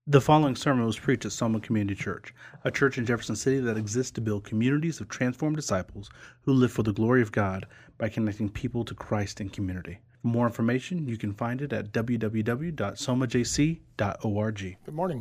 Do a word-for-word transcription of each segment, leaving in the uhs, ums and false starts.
The following sermon was preached at Soma Community Church, a church in Jefferson City that exists to build communities of transformed disciples who live for the glory of God by connecting people to Christ in community. For more information, you can find it at w w w dot soma j c dot org. Good morning.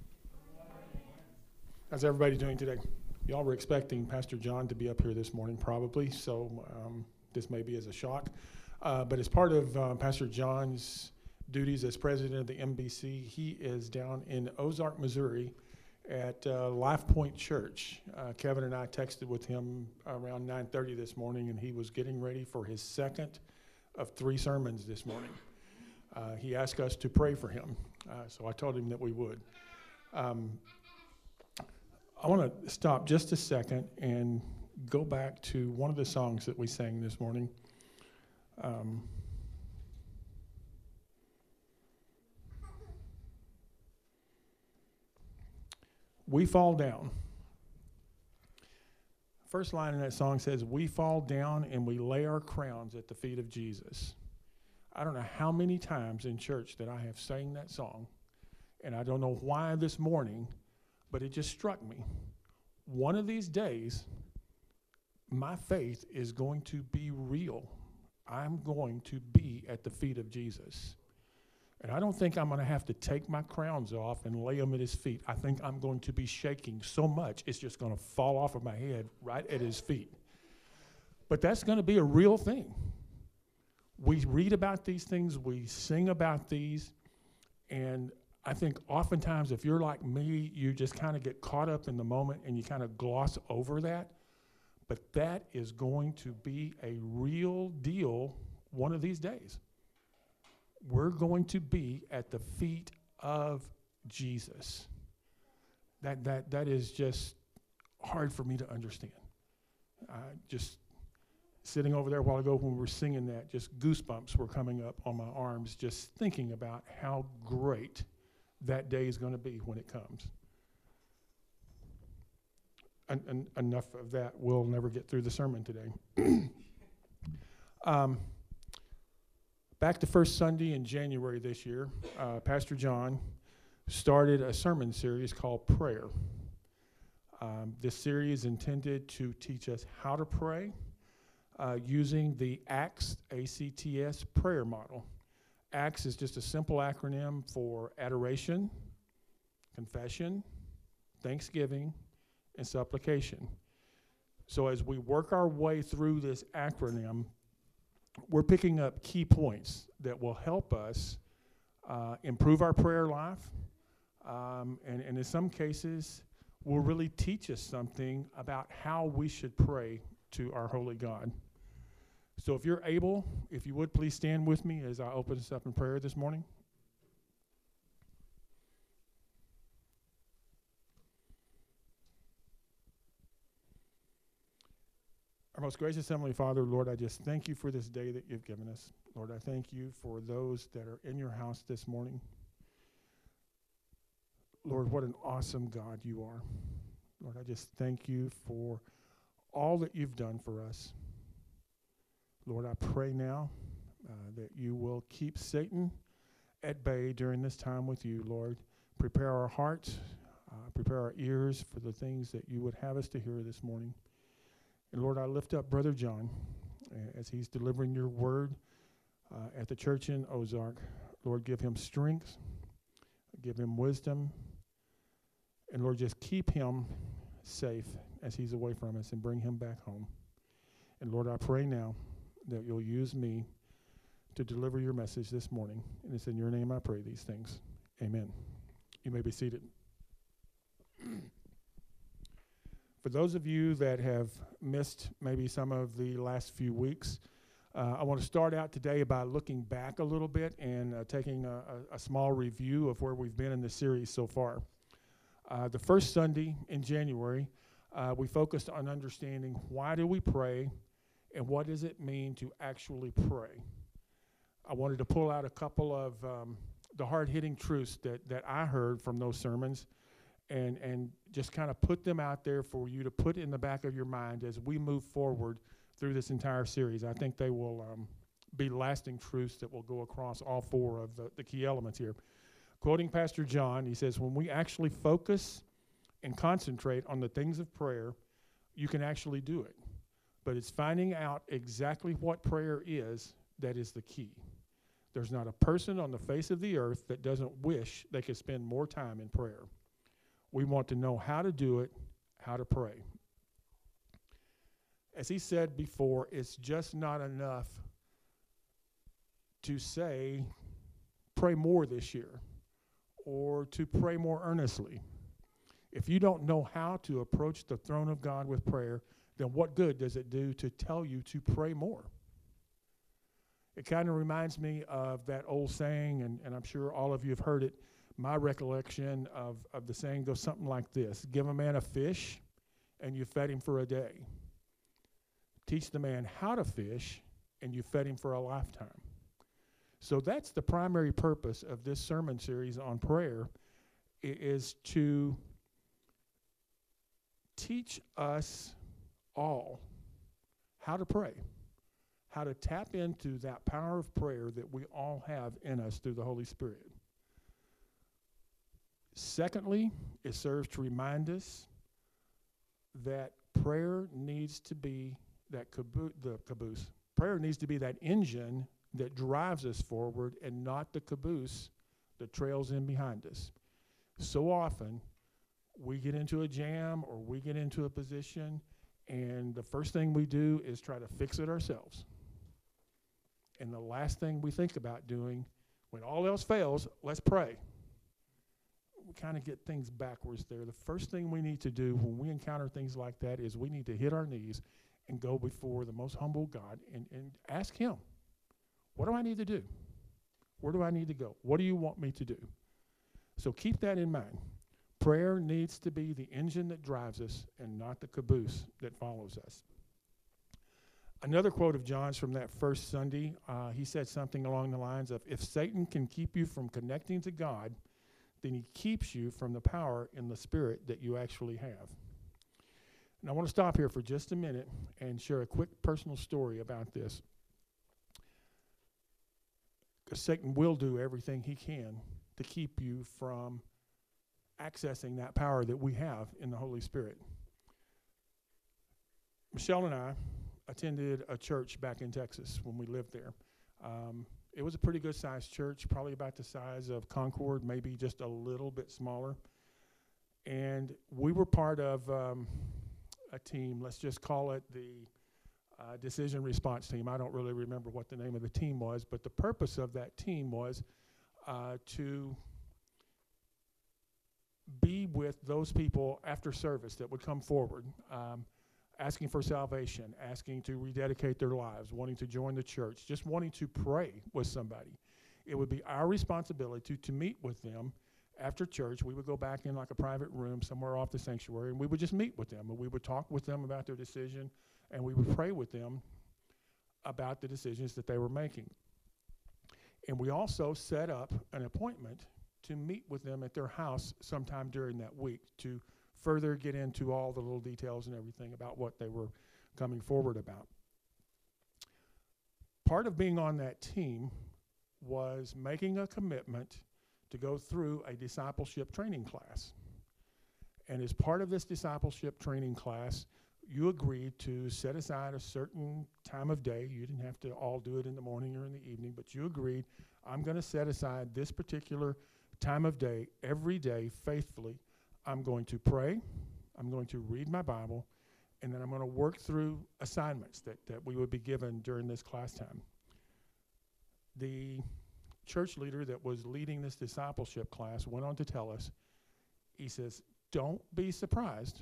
How's everybody doing today? Y'all were expecting Pastor John to be up here this morning probably, so um, this may be as a shock. Uh, but as part of uh, Pastor John's duties as president of the M B C, he is down in Ozark, Missouri at uh, Life Point Church. Uh, Kevin and I texted with him around nine thirty this morning, and he was getting ready for his second of three sermons this morning. Uh, he asked us to pray for him, uh, so I told him that we would. Um, I want to stop just a second and go back to one of the songs that we sang this morning. Um, We fall down. First line in that song says, we fall down and we lay our crowns at the feet of Jesus. I don't know how many times in church that I have sang that song, and I don't know why this morning, but it just struck me. One of these days, my faith is going to be real. I'm going to be at the feet of Jesus. And I don't think I'm going to have to take my crowns off and lay them at his feet. I think I'm going to be shaking so much, it's just going to fall off of my head right at his feet. But that's going to be a real thing. We read about these things, we sing about these, and I think oftentimes if you're like me, you just kind of get caught up in the moment and you kind of gloss over that. But that is going to be a real deal one of these days. We're going to be at the feet of Jesus. That that that is just hard for me to understand. Uh, just sitting over there a while ago when we were singing that, just goosebumps were coming up on my arms just thinking about how great that day is going to be when it comes. En- en- enough of that. We'll never get through the sermon today. um, Back the first Sunday in January this year, uh, Pastor John started a sermon series called Prayer. Um, this series is intended to teach us how to pray uh, using the ACTS, A C T S prayer model. ACTS is just a simple acronym for adoration, confession, thanksgiving, and supplication. So as we work our way through this acronym, we're picking up key points that will help us uh, improve our prayer life, um, and, and in some cases will really teach us something about how we should pray to our holy God. So if you're able, if you would please stand with me as I open this up in prayer this morning. Our most gracious Heavenly Father, Lord, I just thank you for this day that you've given us. Lord, I thank you for those that are in your house this morning. Lord, what an awesome God you are. Lord, I just thank you for all that you've done for us. Lord, I pray now uh, that you will keep Satan at bay during this time with you, Lord. Prepare our hearts, uh, prepare our ears for the things that you would have us to hear this morning. And Lord, I lift up Brother John uh, as he's delivering your word uh, at the church in Ozark. Lord, give him strength, give him wisdom, and Lord, just keep him safe as he's away from us and bring him back home. And Lord, I pray now that you'll use me to deliver your message this morning. And it's in your name I pray these things. Amen. You may be seated. For those of you that have missed maybe some of the last few weeks, uh, I want to start out today by looking back a little bit and uh, taking a, a, a small review of where we've been in the series so far. Uh, the first Sunday in January, uh, we focused on understanding why do we pray and what does it mean to actually pray. I wanted to pull out a couple of um, the hard-hitting truths that, that I heard from those sermons and and just kind of put them out there for you to put in the back of your mind as we move forward through this entire series. I think they will um, be lasting truths that will go across all four of the, the key elements here. quoting Pastor John, he says, when we actually focus and concentrate on the things of prayer, you can actually do it. But it's finding out exactly what prayer is that is the key. There's not a person on the face of the earth that doesn't wish they could spend more time in prayer. We want to know how to do it, how to pray. As he said before, it's just not enough to say, pray more this year, or to pray more earnestly. If you don't know how to approach the throne of God with prayer, then what good does it do to tell you to pray more? It kind of reminds me of that old saying, and, and I'm sure all of you have heard it. My recollection of, of the saying goes something like this: give a man a fish, and you fed him for a day. Teach the man how to fish, and you fed him for a lifetime. So that's the primary purpose of this sermon series on prayer, is to teach us all how to pray, how to tap into that power of prayer that we all have in us through the Holy Spirit. Secondly, it serves to remind us that prayer needs to be that caboo- the caboose. Prayer needs to be that engine that drives us forward and not the caboose that trails in behind us. So often, we get into a jam or we get into a position, and the first thing we do is try to fix it ourselves. And the last thing we think about doing, when all else fails, let's pray. We kind of get things backwards there. The first thing we need to do when we encounter things like that is we need to hit our knees and go before the most humble God and, and ask him, what do I need to do? Where do I need to go? What do you want me to do? So keep that in mind. Prayer needs to be the engine that drives us and not the caboose that follows us. Another quote of John's from that first Sunday, uh, he said something along the lines of, if Satan can keep you from connecting to God, then he keeps you from the power in the Spirit that you actually have. And I want to stop here for just a minute and share a quick personal story about this. Because Satan will do everything he can to keep you from accessing that power that we have in the Holy Spirit. Michelle and I attended a church back in Texas when we lived there. Um, it was a pretty good sized church, probably about the size of Concord, maybe just a little bit smaller. And we were part of um, a team, let's just call it the uh, decision response team. I don't really remember what the name of the team was, but the purpose of that team was uh, to be with those people after service that would come forward, um, asking for salvation, asking to rededicate their lives, wanting to join the church, just wanting to pray with somebody. It would be our responsibility to, to meet with them after church. We would go back in like a private room somewhere off the sanctuary, and we would just meet with them, and we would talk with them about their decision, and we would pray with them about the decisions that they were making. And we also set up an appointment to meet with them at their house sometime during that week to further get into all the little details and everything about what they were coming forward about. Part of being on that team was making a commitment to go through a discipleship training class. And as part of this discipleship training class, you agreed to set aside a certain time of day. You didn't have to all do it in the morning or in the evening, but you agreed, I'm going to set aside this particular time of day every day faithfully. I'm going to pray, I'm going to read my Bible, and then I'm going to work through assignments that, that we would be given during this class time. The church leader that was leading this discipleship class went on to tell us, he says, don't be surprised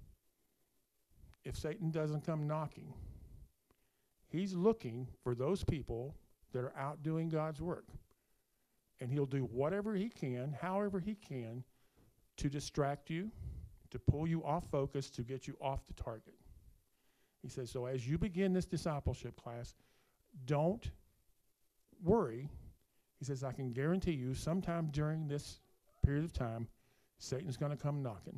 if Satan doesn't come knocking. He's looking for those people that are out doing God's work. And he'll do whatever he can, however he can, to distract you, to pull you off focus, to get you off the target. He says, so as you begin this discipleship class, don't worry. He says, I can guarantee you sometime during this period of time, Satan's going to come knocking.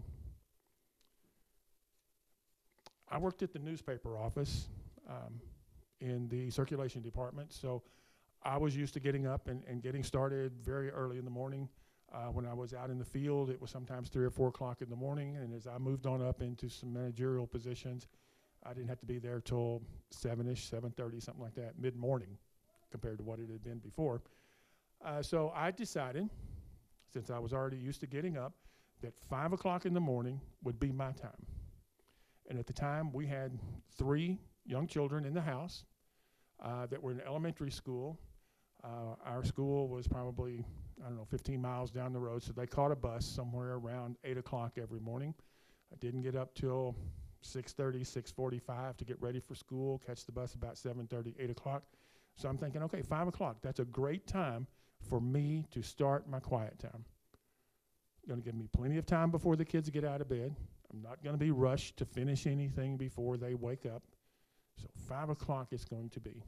I worked at the newspaper office um, in the circulation department, so I was used to getting up and, and getting started very early in the morning. Uh, when I was out in the field, it was sometimes three or four o'clock in the morning, and as I moved on up into some managerial positions, I didn't have to be there till seven-ish, seven thirty, something like that, mid-morning, compared to what it had been before. Uh, so I decided, since I was already used to getting up, that five o'clock in the morning would be my time. And at the time, we had three young children in the house uh, that were in elementary school. Uh, our school was probably, I don't know, fifteen miles down the road, so they caught a bus somewhere around eight o'clock every morning. I didn't get up till six thirty, six forty-five to get ready for school, catch the bus about seven thirty, eight o'clock. So I'm thinking, okay, five o'clock, that's a great time for me to start my quiet time. Going to give me plenty of time before the kids get out of bed. I'm not going to be rushed to finish anything before they wake up. So five o'clock is going to be.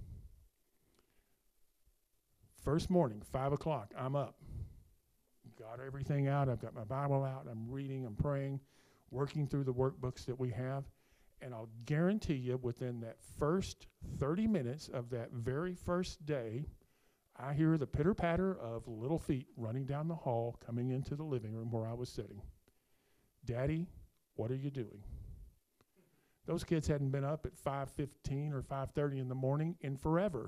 First morning, five o'clock, I'm up. Got everything out. I've got my Bible out. I'm reading, I'm praying, working through the workbooks that we have. And I'll guarantee you within that first thirty minutes of that very first day, I hear the pitter-patter of little feet running down the hall, coming into the living room where I was sitting. Daddy, what are you doing? Those kids hadn't been up at five fifteen or five thirty in the morning in forever.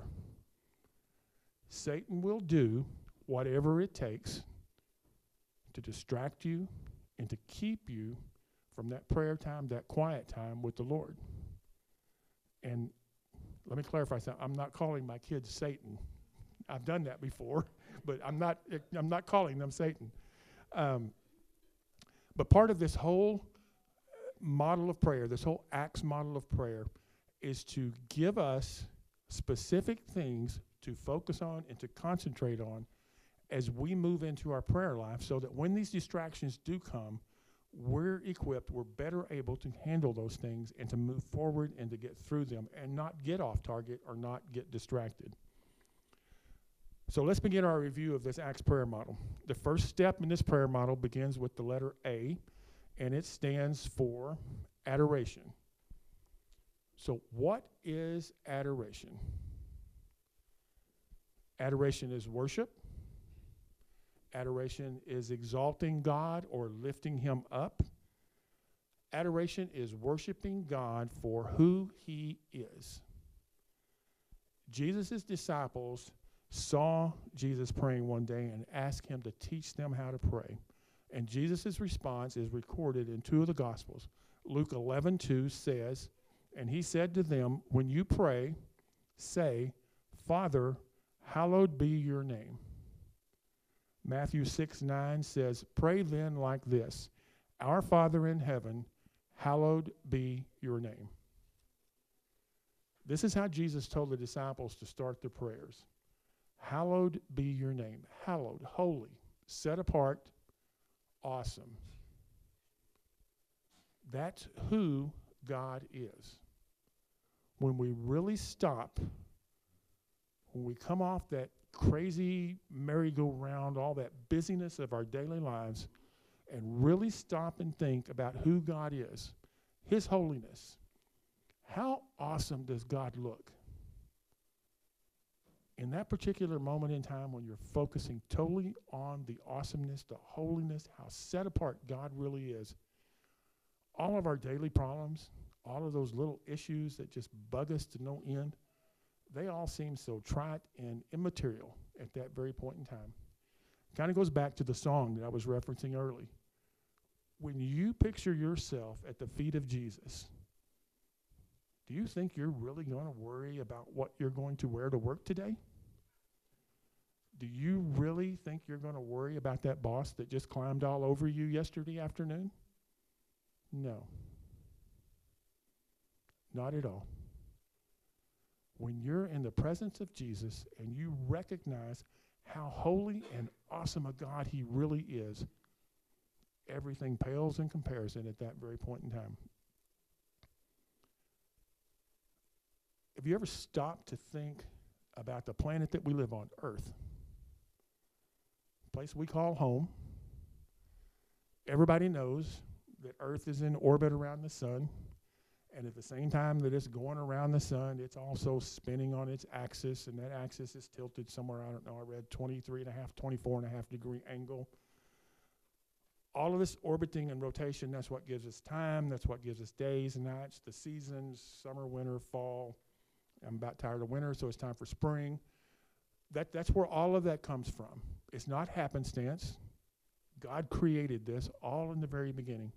Satan will do whatever it takes to distract you and to keep you from that prayer time, that quiet time with the Lord. And let me clarify something. I'm not calling my kids Satan. I've done that before, but I'm not I'm not calling them Satan. Um, but part of this whole model of prayer, this whole Acts model of prayer, is to give us specific things to focus on and to concentrate on as we move into our prayer life, so that when these distractions do come, we're equipped, we're better able to handle those things and to move forward and to get through them and not get off target or not get distracted. So let's begin our review of this Acts prayer model. The first step in this prayer model begins with the letter A, and it stands for adoration. So what is adoration? Adoration is worship. Adoration is exalting God or lifting him up. Adoration is worshiping God for who he is. Jesus' disciples saw Jesus praying one day and asked him to teach them how to pray. And Jesus' response is recorded in two of the Gospels. Luke eleven two says, and he said to them, when you pray, say, Father, hallowed be your name. Matthew six nine says, pray then like this, our Father in heaven, hallowed be your name. This is how Jesus told the disciples to start their prayers. Hallowed be your name. Hallowed, holy, set apart, awesome. That's who God is. When we really stop, when we come off that crazy merry-go-round, all that busyness of our daily lives, and really stop and think about who God is, his holiness, how awesome does God look? In that particular moment in time when you're focusing totally on the awesomeness, the holiness, how set apart God really is, all of our daily problems, all of those little issues that just bug us to no end, they all seem so trite and immaterial at that very point in time. Kind of goes back to the song that I was referencing early. When you picture yourself at the feet of Jesus, do you think you're really going to worry about what you're going to wear to work today? Do you really think you're going to worry about that boss that just climbed all over you yesterday afternoon? No. Not at all. When you're in the presence of Jesus and you recognize how holy and awesome a God he really is, everything pales in comparison at that very point in time. Have you ever stopped to think about the planet that we live on, Earth? Place we call home. Everybody knows that Earth is in orbit around the sun, and at the same time that it's going around the sun, it's also spinning on its axis, and that axis is tilted somewhere, I don't know, I read twenty-three and a half, twenty-four and a half degree angle. all of this orbiting and rotation, that's what gives us time. That's what gives us days and nights, the seasons, summer, winter, fall. I'm about tired of winter, so it's time for spring. That, that's where all of that comes from. It's not happenstance. God created this all in the very beginning.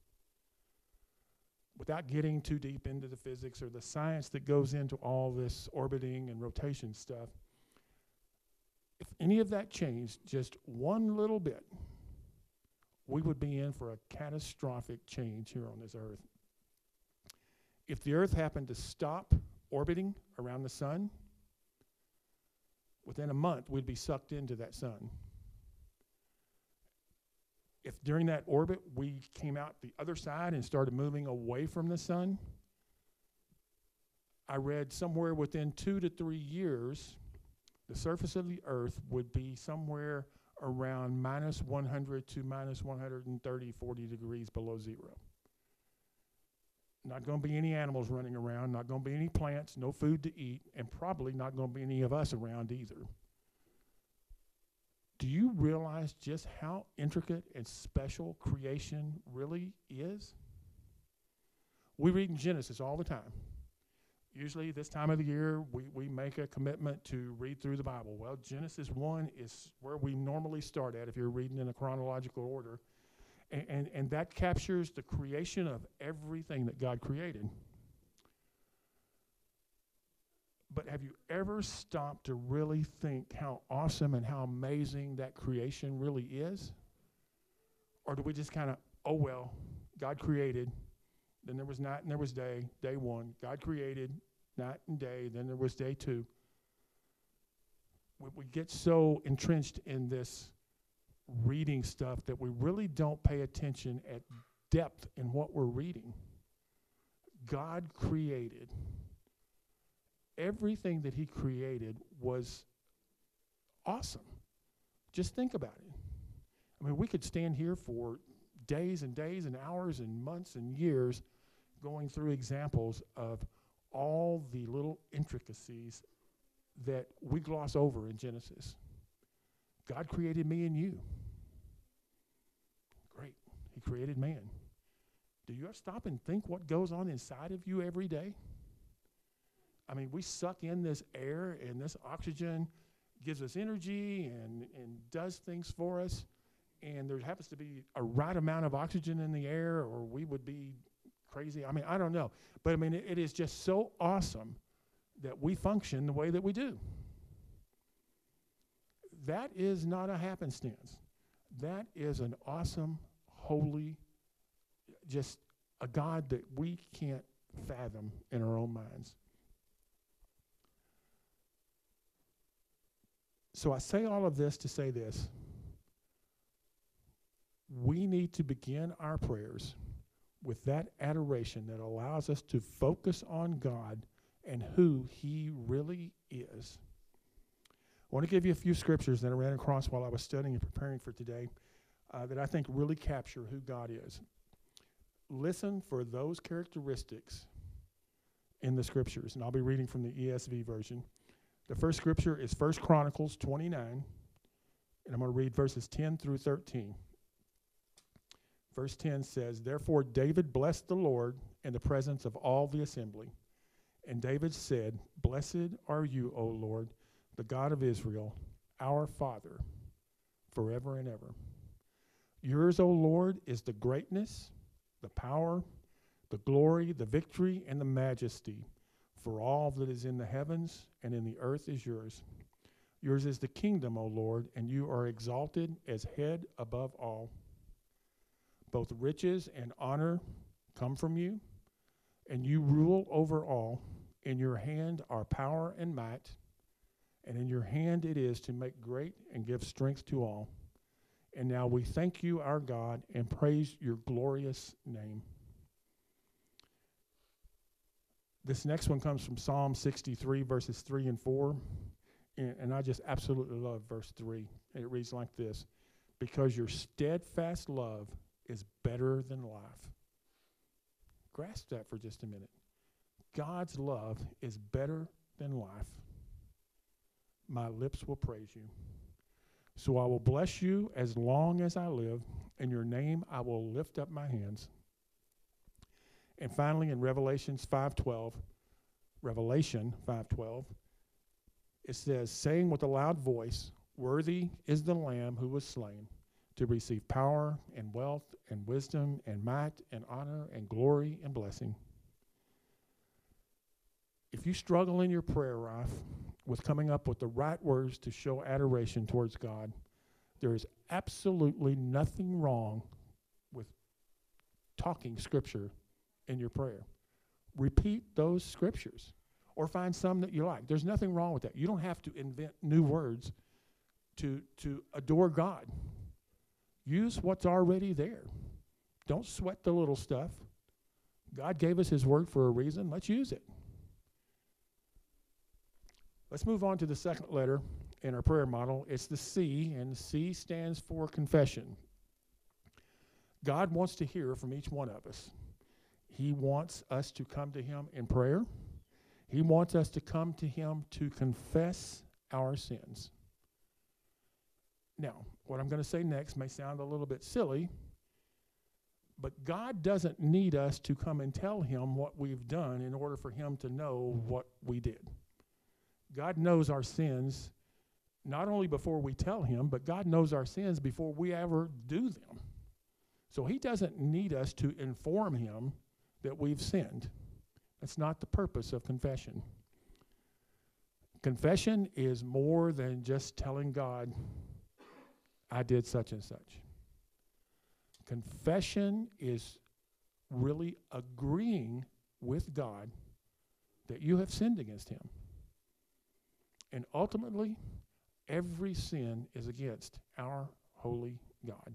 Without getting too deep into the physics or the science that goes into all this orbiting and rotation stuff, if any of that changed just one little bit, we would be in for a catastrophic change here on this earth. If the earth happened to stop orbiting around the sun, within a month we'd be sucked into that sun. If during that orbit we came out the other side and started moving away from the sun, I read somewhere within two to three years, the surface of the earth would be somewhere around minus one hundred to minus one hundred thirty, forty degrees below zero. Not going to be any animals running around, not going to be any plants, no food to eat, and probably not going to be any of us around either. Do you realize just how intricate and special creation really is? We read in Genesis all the time. Usually this time of the year, we, we make a commitment to read through the Bible. Well, Genesis one is where we normally start at if you're reading in a chronological order. And, and, and that captures the creation of everything that God created. But have you ever stopped to really think how awesome and how amazing that creation really is? Or do we just kind of, oh, well, God created, then there was night and there was day, day one. God created night and day, then there was day two. We, we get so entrenched in this reading stuff that we really don't pay attention at depth in what we're reading. God created. Everything that he created was awesome. Just think about it. I mean, we could stand here for days and days and hours and months and years going through examples of all the little intricacies that we gloss over in Genesis. God created me and you. Great. He created man. Do you ever stop and think what goes on inside of you every day? I mean, we suck in this air, and this oxygen gives us energy and, and does things for us. And there happens to be a right amount of oxygen in the air, or we would be crazy. I mean, I don't know. But, I mean, it, it is just so awesome that we function the way that we do. That is not a happenstance. That is an awesome, holy, just a God that we can't fathom in our own minds. So I say all of this to say this. We need to begin our prayers with that adoration that allows us to focus on God and who he really is. I want to give you a few scriptures that I ran across while I was studying and preparing for today uh, that I think really capture who God is. Listen for those characteristics in the scriptures, and I'll be reading from the E S V version. The first scripture is First Chronicles twenty-nine, and I'm going to read verses ten through thirteen. Verse ten says, "Therefore David blessed the Lord in the presence of all the assembly. And David said, Blessed are you, O Lord, the God of Israel, our Father, forever and ever. Yours, O Lord, is the greatness, the power, the glory, the victory, and the majesty. For all that is in the heavens and in the earth is yours. Yours is the kingdom, O Lord, and you are exalted as head above all. Both riches and honor come from you, and you rule over all. In your hand are power and might, and in your hand it is to make great and give strength to all. And now we thank you, our God, and praise your glorious name." This next one comes from Psalm sixty-three, verses three and four. And, and I just absolutely love verse three. It reads like this: "Because your steadfast love is better than life." Grasp that for just a minute. God's love is better than life. My lips will praise you. So I will bless you as long as I live. In your name I will lift up my hands. And finally, in Revelations five twelve, Revelation five twelve, it says, saying with a loud voice, worthy is the Lamb who was slain to receive power and wealth and wisdom and might and honor and glory and blessing. If you struggle in your prayer life with coming up with the right words to show adoration towards God, there is absolutely nothing wrong with talking scripture in your prayer. Repeat those scriptures or find some that you like. There's nothing wrong with that. You don't have to invent new words to, to adore God. Use what's already there. Don't sweat the little stuff. God gave us his word for a reason. Let's use it. Let's move on to the second letter in our prayer model. It's the C, and C stands for confession. God wants to hear from each one of us. He wants us to come to him in prayer. He wants us to come to him to confess our sins. Now, what I'm going to say next may sound a little bit silly, but God doesn't need us to come and tell him what we've done in order for him to know what we did. God knows our sins not only before we tell him, but God knows our sins before we ever do them. So he doesn't need us to inform him that we've sinned. That's not the purpose of confession. Confession is more than just telling God, I did such and such. Confession is really agreeing with God that you have sinned against him. And ultimately, every sin is against our holy God.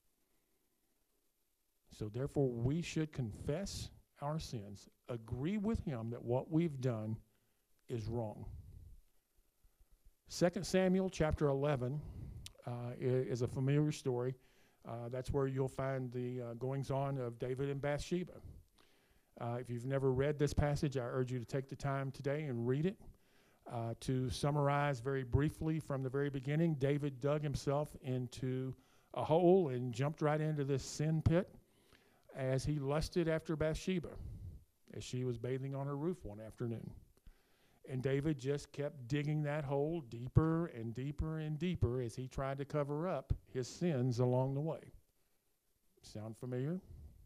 So therefore, we should confess our sins, agree with him that what we've done is wrong. Second Samuel chapter eleven uh, is a familiar story. Uh, that's where you'll find the uh, goings-on of David and Bathsheba. Uh, if you've never read this passage, I urge you to take the time today and read it. Uh, to summarize very briefly from the very beginning, David dug himself into a hole and jumped right into this sin pit as he lusted after Bathsheba as she was bathing on her roof one afternoon. And David just kept digging that hole deeper and deeper and deeper as he tried to cover up his sins along the way. Sound familiar?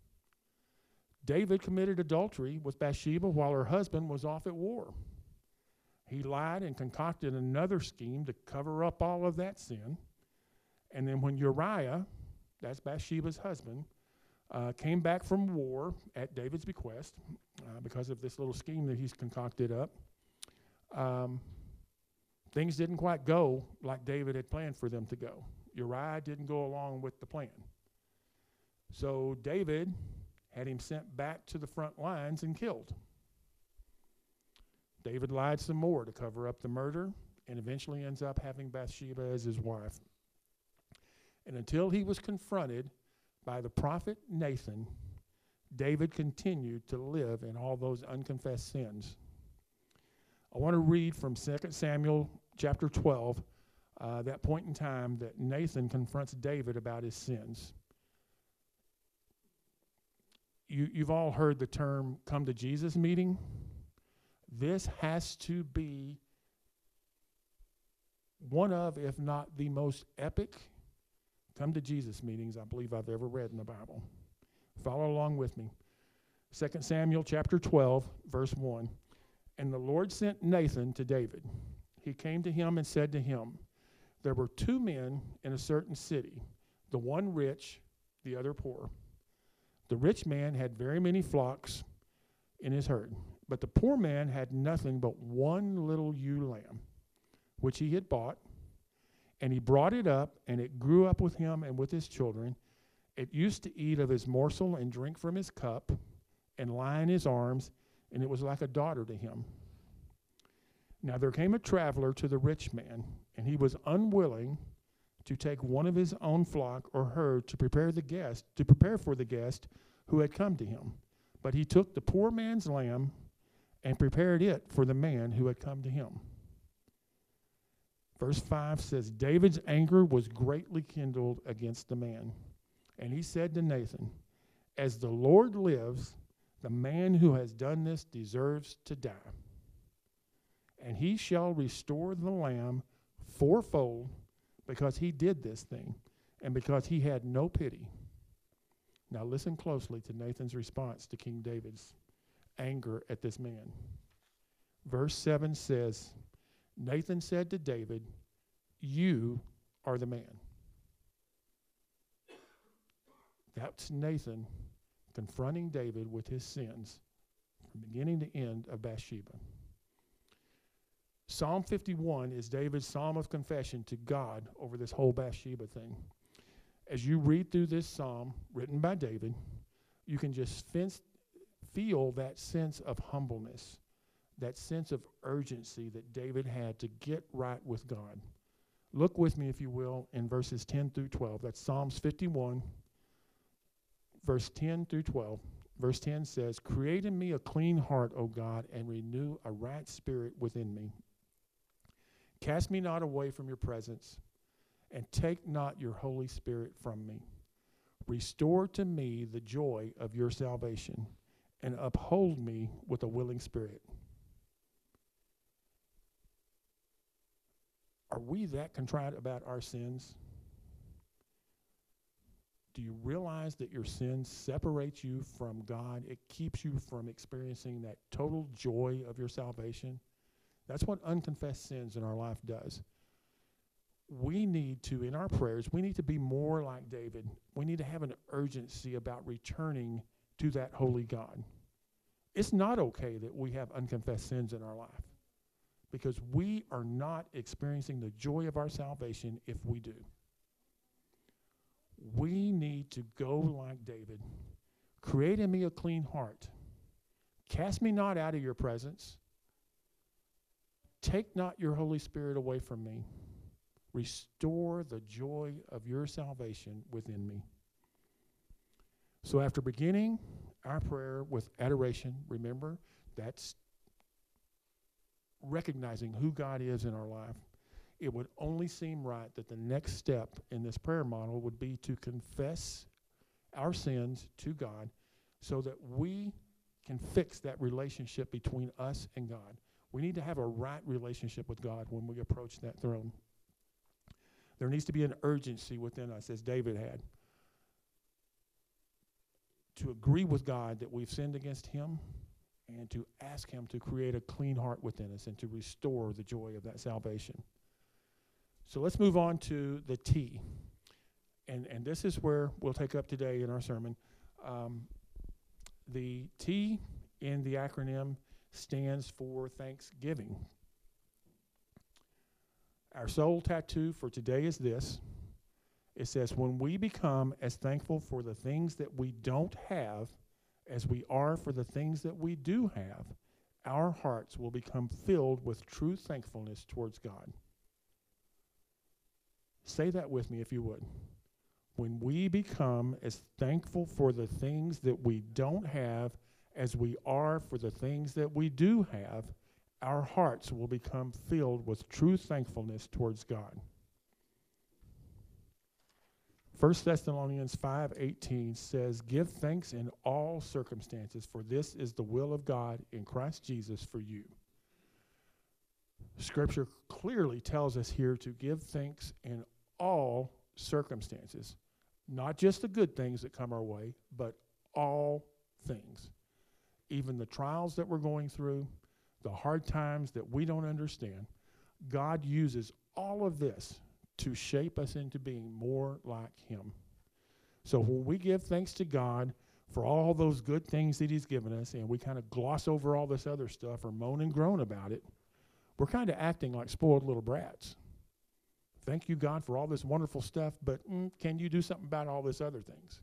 David committed adultery with Bathsheba while her husband was off at war. He lied and concocted another scheme to cover up all of that sin. And then when Uriah, that's Bathsheba's husband, uh, came back from war at David's bequest uh, because of this little scheme that he's concocted up, um, things didn't quite go like David had planned for them to go. Uriah didn't go along with the plan. So David had him sent back to the front lines and killed. David lied some more to cover up the murder and eventually ends up having Bathsheba as his wife. And until he was confronted by the prophet Nathan, David continued to live in all those unconfessed sins. I want to read from Second Samuel chapter twelve, uh, that point in time that Nathan confronts David about his sins. You, you've all heard the term come to Jesus meeting. This has to be one of, if not the most epic, come to Jesus meetings I believe I've ever read in the Bible. Follow along with me. Second Samuel chapter twelve, verse one. And the Lord sent Nathan to David. He came to him and said to him, there were two men in a certain city, the one rich, the other poor. The rich man had very many flocks in his herd, but the poor man had nothing but one little ewe lamb, which he had bought, and he brought it up, and it grew up with him and with his children. It used to eat of his morsel and drink from his cup and lie in his arms, and it was like a daughter to him. Now there came a traveler to the rich man, and he was unwilling to take one of his own flock or herd to prepare the guest, to prepare for the guest who had come to him. But he took the poor man's lamb and prepared it for the man who had come to him. Verse five says, David's anger was greatly kindled against the man. And he said to Nathan, as the Lord lives, the man who has done this deserves to die. And he shall restore the lamb fourfold because he did this thing and because he had no pity. Now listen closely to Nathan's response to King David's anger at this man. Verse seven says, Nathan said to David, you are the man. That's Nathan confronting David with his sins from beginning to end of Bathsheba. Psalm fifty-one is David's psalm of confession to God over this whole Bathsheba thing. As you read through this psalm written by David, you can just fence, feel that sense of humbleness, that sense of urgency that David had to get right with God. Look with me, if you will, in verses ten through twelve. That's Psalms fifty-one, verse ten through twelve. Verse ten says, create in me a clean heart, O God, and renew a right spirit within me. Cast me not away from your presence, and take not your Holy Spirit from me. Restore to me the joy of your salvation, and uphold me with a willing spirit. Are we that contrite about our sins? Do you realize that your sin separates you from God? It keeps you from experiencing that total joy of your salvation. That's what unconfessed sins in our life does. We need to, in our prayers, we need to be more like David. We need to have an urgency about returning to that holy God. It's not okay that we have unconfessed sins in our life, because we are not experiencing the joy of our salvation if we do. We need to go like David. Create in me a clean heart. Cast me not out of your presence. Take not your Holy Spirit away from me. Restore the joy of your salvation within me. So after beginning our prayer with adoration, remember, that's recognizing who God is in our life. It would only seem right that the next step in this prayer model would be to confess our sins to God so that we can fix that relationship between us and God. We need to have a right relationship with God when we approach that throne. There needs to be an urgency within us, as David had, to agree with God that we've sinned against him and to ask him to create a clean heart within us and to restore the joy of that salvation. So let's move on to the T. And, and this is where we'll take up today in our sermon. Um, the T in the acronym stands for Thanksgiving. Our soul tattoo for today is this. It says, when we become as thankful for the things that we don't have as we are for the things that we do have, our hearts will become filled with true thankfulness towards God. Say that with me if you would. When we become as thankful for the things that we don't have as we are for the things that we do have, our hearts will become filled with true thankfulness towards God. First Thessalonians five eighteen says, give thanks in all circumstances, for this is the will of God in Christ Jesus for you. Scripture clearly tells us here to give thanks in all circumstances, not just the good things that come our way, but all things. Even the trials that we're going through, the hard times that we don't understand, God uses all of this to shape us into being more like him. So when we give thanks to God for all those good things that he's given us, and we kind of gloss over all this other stuff or moan and groan about it, we're kind of acting like spoiled little brats. Thank you, God, for all this wonderful stuff, but mm, can you do something about all this other things?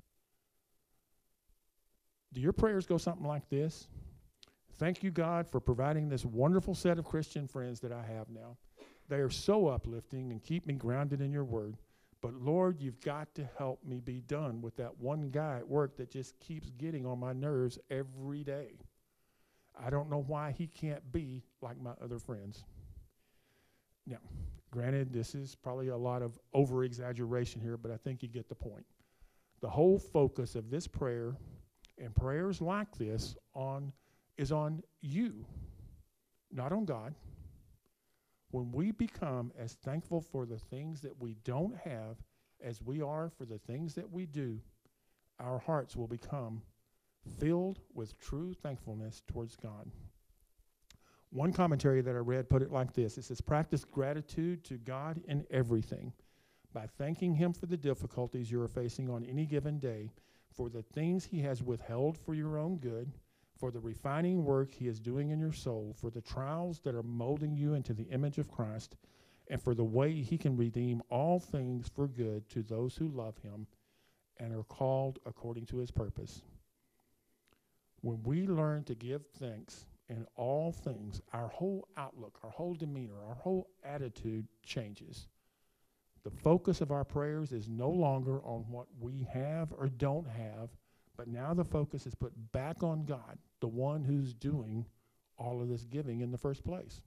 Do your prayers go something like this? Thank you, God, for providing this wonderful set of Christian friends that I have now. They are so uplifting and keep me grounded in your word. But Lord, you've got to help me be done with that one guy at work that just keeps getting on my nerves every day. I don't know why he can't be like my other friends. Now, Granted, this is probably a lot of over-exaggeration here, but I think you get the point. The whole focus of this prayer and prayers like this on is on you, not on God. When we become as thankful for the things that we don't have as we are for the things that we do, our hearts will become filled with true thankfulness towards God. One commentary that I read put it like this. It says, practice gratitude to God in everything by thanking him for the difficulties you are facing on any given day, for the things he has withheld for your own good, for the refining work he is doing in your soul, for the trials that are molding you into the image of Christ, and for the way he can redeem all things for good to those who love him and are called according to his purpose. When we learn to give thanks in all things, our whole outlook, our whole demeanor, our whole attitude changes. The focus of our prayers is no longer on what we have or don't have, but now the focus is put back on God, the one who's doing all of this giving in the first place.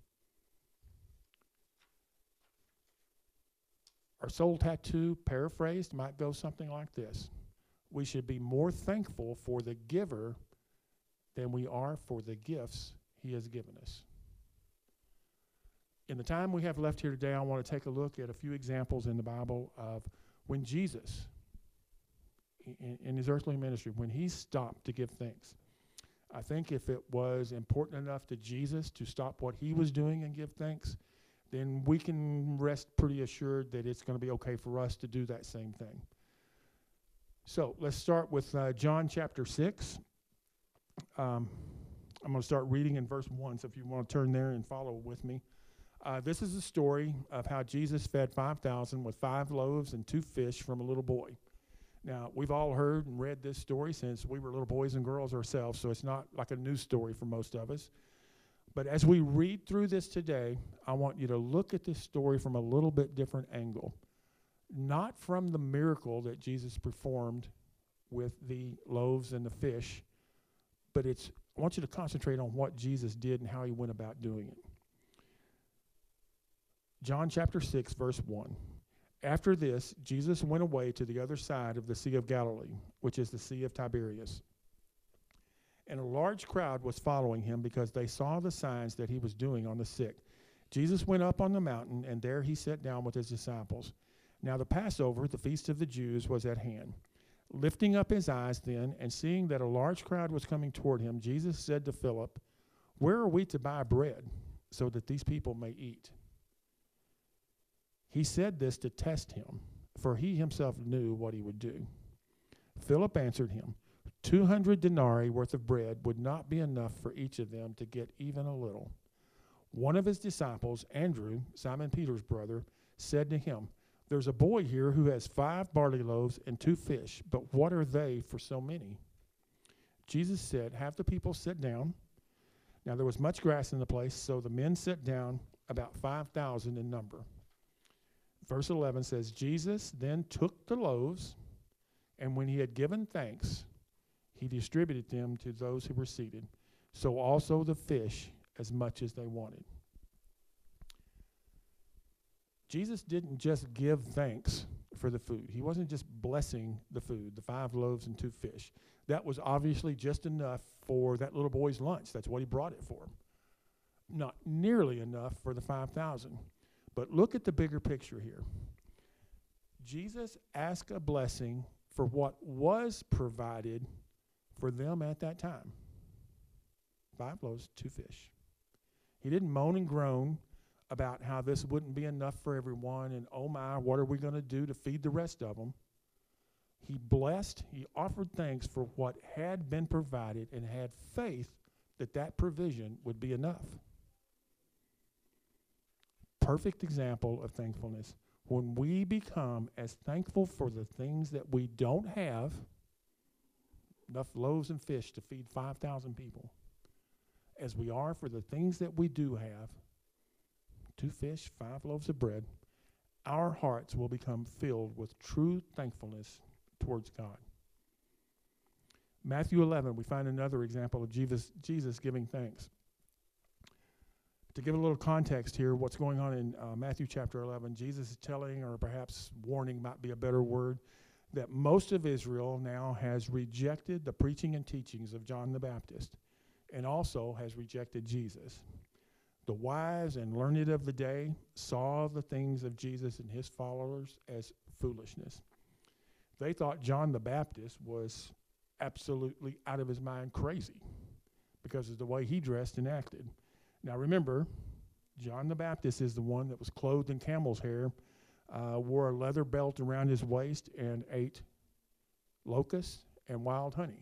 Our soul tattoo, paraphrased, might go something like this. We should be more thankful for the giver than we are for the gifts he has given us. In the time we have left here today, I want to take a look at a few examples in the Bible of when Jesus, in, in his earthly ministry, when he stopped to give thanks. I think if it was important enough to Jesus to stop what he was doing and give thanks, then we can rest pretty assured that it's going to be okay for us to do that same thing. So let's start with uh, John chapter six. Um, I'm going to start reading in verse one, so if you want to turn there and follow with me. Uh, this is a story of how Jesus fed five thousand with five loaves and two fish from a little boy. Now, we've all heard and read this story since we were little boys and girls ourselves, so it's not like a new story for most of us. But as we read through this today, I want you to look at this story from a little bit different angle. Not from the miracle that Jesus performed with the loaves and the fish, but it's I want you to concentrate on what Jesus did and how he went about doing it. John chapter six, verse one. After this, Jesus went away to the other side of the Sea of Galilee, which is the Sea of Tiberias. And a large crowd was following him because they saw the signs that he was doing on the sick. Jesus went up on the mountain, and there he sat down with his disciples. Now the Passover, the feast of the Jews, was at hand. Lifting up his eyes then, and seeing that a large crowd was coming toward him, Jesus said to Philip, "Where are we to buy bread so that these people may eat?" He said this to test him, for he himself knew what he would do. Philip answered him, Two hundred denarii worth of bread would not be enough for each of them to get even a little. One of his disciples, Andrew, Simon Peter's brother, said to him, "There's a boy here who has five barley loaves and two fish, but what are they for so many?" Jesus said, "Have the people sit down." Now there was much grass in the place, so the men sat down, about five thousand in number. Verse eleven says, Jesus then took the loaves, and when he had given thanks, he distributed them to those who were seated. So also the fish, as much as they wanted. Jesus didn't just give thanks for the food. He wasn't just blessing the food, the five loaves and two fish. That was obviously just enough for that little boy's lunch. That's what he brought it for. Not nearly enough for the five thousand. But look at the bigger picture here. Jesus asked a blessing for what was provided for them at that time. Five loaves, two fish. He didn't moan and groan about how this wouldn't be enough for everyone and, oh my, what are we going to do to feed the rest of them? He blessed, he offered thanks for what had been provided and had faith that that provision would be enough. Perfect example of thankfulness. When we become as thankful for the things that we don't have, enough loaves and fish to feed five thousand people, as we are for the things that we do have, two fish, five loaves of bread, our hearts will become filled with true thankfulness towards God. Matthew eleven, we find another example of Jesus, Jesus giving thanks. to give a little context here, what's going on in uh, Matthew chapter eleven, Jesus is telling, or perhaps warning might be a better word, that most of Israel now has rejected the preaching and teachings of John the Baptist and also has rejected Jesus. The wise and learned of the day saw the things of Jesus and his followers as foolishness. They thought John the Baptist was absolutely out of his mind crazy because of the way he dressed and acted. Now remember, John the Baptist is the one that was clothed in camel's hair, uh, wore a leather belt around his waist, and ate locusts and wild honey.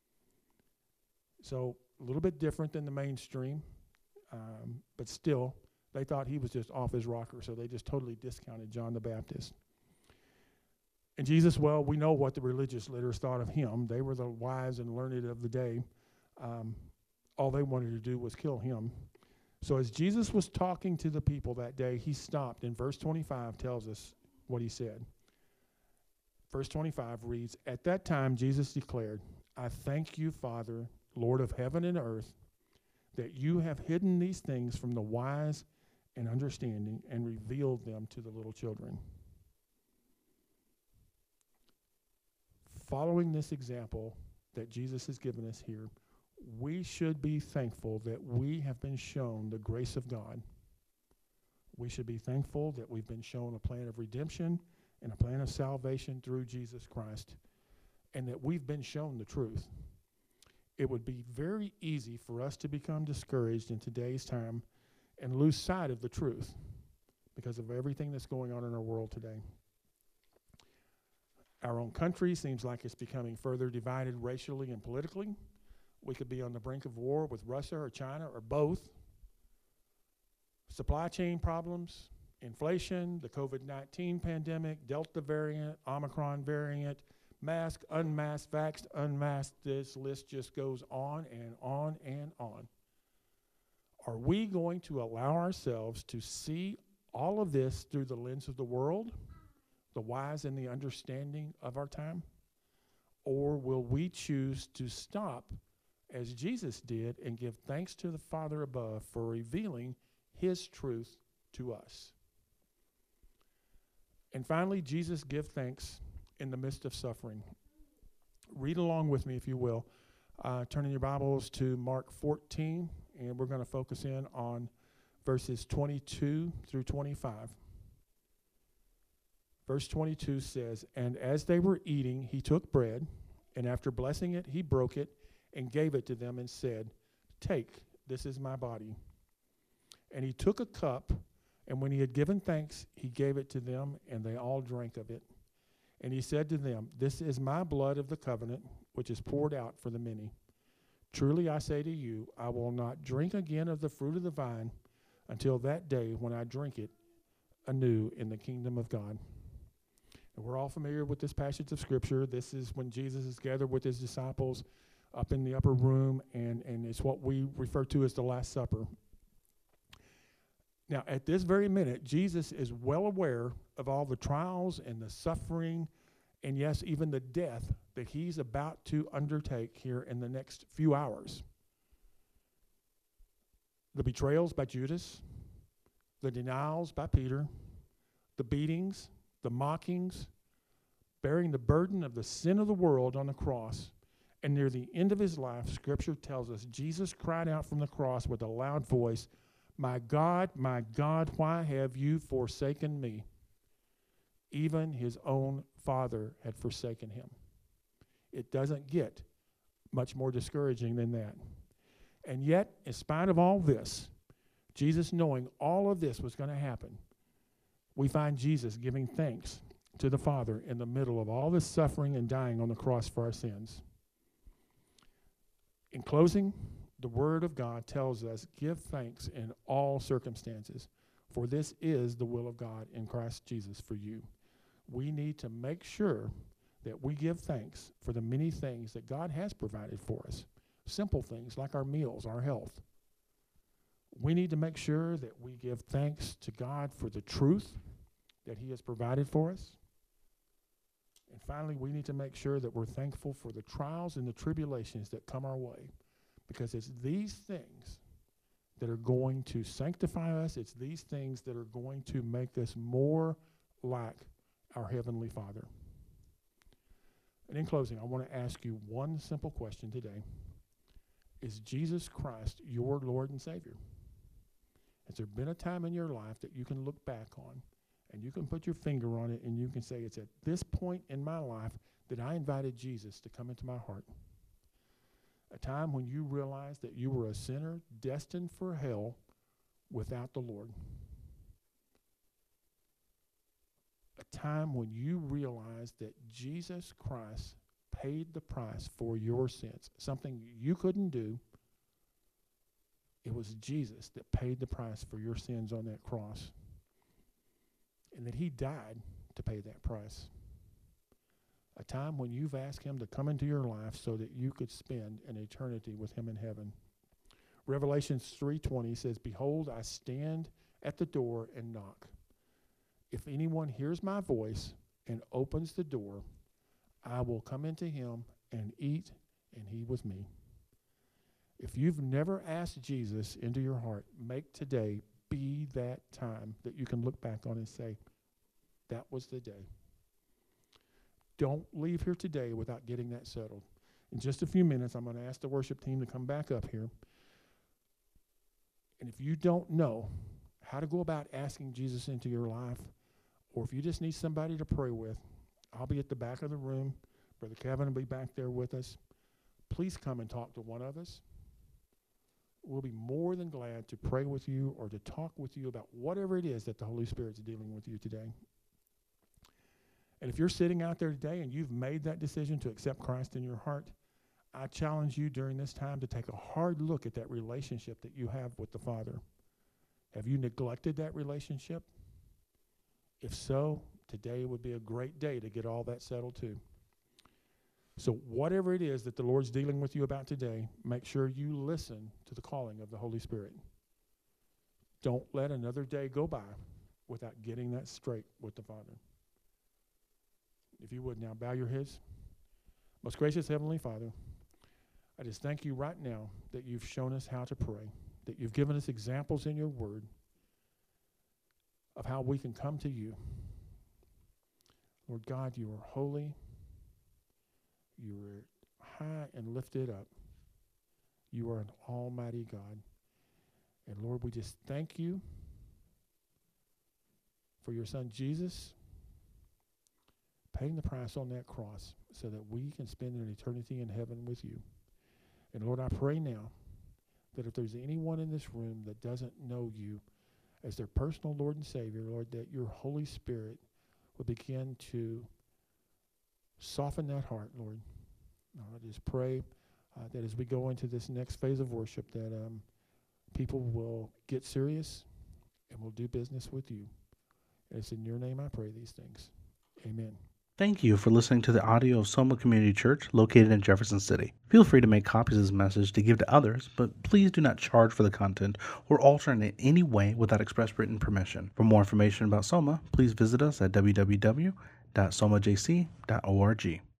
So a little bit different than the mainstream, um, but still, they thought he was just off his rocker, so they just totally discounted John the Baptist. And Jesus, well, we know what the religious leaders thought of him. They were the wise and learned of the day. Um, all they wanted to do was kill him. So as Jesus was talking to the people that day, he stopped, and verse twenty-five tells us what he said. Verse twenty-five reads, "At that time Jesus declared, 'I thank you, Father, Lord of heaven and earth, that you have hidden these things from the wise and understanding and revealed them to the little children.'" Following this example that Jesus has given us here, we should be thankful that we have been shown the grace of God. We should be thankful that we've been shown a plan of redemption and a plan of salvation through Jesus Christ, and that we've been shown the truth. It would be very easy for us to become discouraged in today's time and lose sight of the truth because of everything that's going on in our world today. Our own country seems like it's becoming further divided racially and politically. We could be on the brink of war with Russia or China or both. Supply chain problems, inflation, the COVID nineteen pandemic, Delta variant, Omicron variant, mask, unmasked, vaxxed, unmasked. This list just goes on and on and on. Are we going to allow ourselves to see all of this through the lens of the world, the wise and the understanding of our time? Or will we choose to stop as Jesus did and give thanks to the Father above for revealing his truth to us? And finally, Jesus gives thanks in the midst of suffering. Read along with me, if you will. Uh, turn in your Bibles to Mark fourteen, and we're going to focus in on verses twenty-two through twenty-five. Verse twenty-two says, "And as they were eating, he took bread, and after blessing it, he broke it and gave it to them and said, 'Take, this is my body.' And he took a cup, and when he had given thanks, he gave it to them, and they all drank of it. And he said to them, 'This is my blood of the covenant, which is poured out for the many. Truly I say to you, I will not drink again of the fruit of the vine until that day when I drink it anew in the kingdom of God.'" And we're all familiar with this passage of Scripture. This is when Jesus is gathered with his disciples up in the upper room, and, and it's what we refer to as the Last Supper. Now, at this very minute, Jesus is well aware of all the trials and the suffering, and yes, even the death that he's about to undertake here in the next few hours. The betrayals by Judas, the denials by Peter, the beatings, the mockings, bearing the burden of the sin of the world on the cross. And near the end of his life, Scripture tells us Jesus cried out from the cross with a loud voice, "My God, my God, why have you forsaken me?" Even his own Father had forsaken him. It doesn't get much more discouraging than that. And yet, in spite of all this, Jesus knowing all of this was going to happen, we find Jesus giving thanks to the Father in the middle of all this suffering and dying on the cross for our sins. In closing, the Word of God tells us, give thanks in all circumstances, for this is the will of God in Christ Jesus for you. We need to make sure that we give thanks for the many things that God has provided for us. Simple things like our meals, our health. We need to make sure that we give thanks to God for the truth that he has provided for us. And finally, we need to make sure that we're thankful for the trials and the tribulations that come our way, because it's these things that are going to sanctify us. It's these things that are going to make us more like our Heavenly Father. And in closing, I want to ask you one simple question today. Is Jesus Christ your Lord and Savior? Has there been a time in your life that you can look back on and you can put your finger on it and you can say, it's at this point in my life that I invited Jesus to come into my heart? A time when you realized that you were a sinner destined for hell without the Lord. A time when you realized that Jesus Christ paid the price for your sins, something you couldn't do. It was Jesus that paid the price for your sins on that cross, and that he died to pay that price. A time when you've asked him to come into your life so that you could spend an eternity with him in heaven. Revelation three twenty says, "Behold, I stand at the door and knock. If anyone hears my voice and opens the door, I will come into him and eat, and he with me." If you've never asked Jesus into your heart, make today be that time that you can look back on and say, that was the day. Don't leave here today without getting that settled. In just a few minutes, I'm going to ask the worship team to come back up here. And if you don't know how to go about asking Jesus into your life, or if you just need somebody to pray with, I'll be at the back of the room. Brother Kevin will be back there with us. Please come and talk to one of us. We'll be more than glad to pray with you or to talk with you about whatever it is that the Holy Spirit's dealing with you today. And if you're sitting out there today and you've made that decision to accept Christ in your heart, I challenge you during this time to take a hard look at that relationship that you have with the Father. Have you neglected that relationship? If so, today would be a great day to get all that settled too. So whatever it is that the Lord's dealing with you about today, make sure you listen to the calling of the Holy Spirit. Don't let another day go by without getting that straight with the Father. If you would now bow your heads. Most gracious Heavenly Father, I just thank you right now that you've shown us how to pray, that you've given us examples in your word of how we can come to you. Lord God, you are holy. You are high and lifted up. You are an almighty God. And Lord, we just thank you for your son Jesus paying the price on that cross so that we can spend an eternity in heaven with you. And Lord, I pray now that if there's anyone in this room that doesn't know you as their personal Lord and Savior, Lord, that your Holy Spirit will begin to soften that heart, Lord. I just pray uh, that as we go into this next phase of worship, that um, people will get serious and will do business with you. And it's in your name I pray these things. Amen. Thank you for listening to the audio of Soma Community Church located in Jefferson City. Feel free to make copies of this message to give to others, but please do not charge for the content or alter it in any way without express written permission. For more information about Soma, please visit us at w w w dot soma j c dot org.